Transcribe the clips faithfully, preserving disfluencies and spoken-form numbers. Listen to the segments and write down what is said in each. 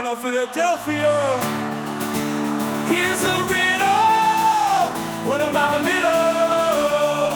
of Philadelphia. Here's a riddle. What about a middle?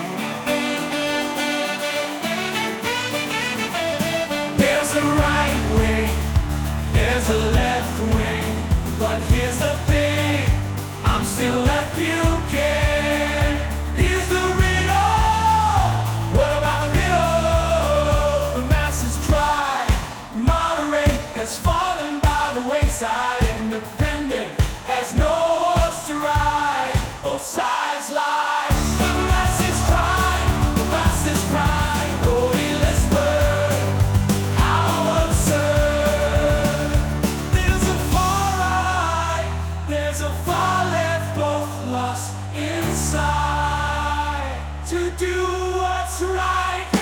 There's a right wing, there's a left wing, but here's the thing, I'm still left puking. Here's the riddle. What about a middle? The masses try, moderate has fallen by the wayside. Independent has no horse to ride. Both sides lie. The masses try, the masses cry. Oh, let's burn. How absurd. There's a far right, there's a far left, both lost inside to do what's right.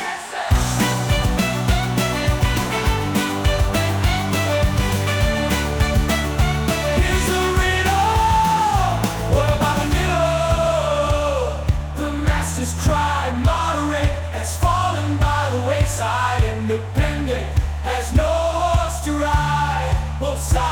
Try, moderate has fallen by the wayside. Independent has no horse to ride. Both sides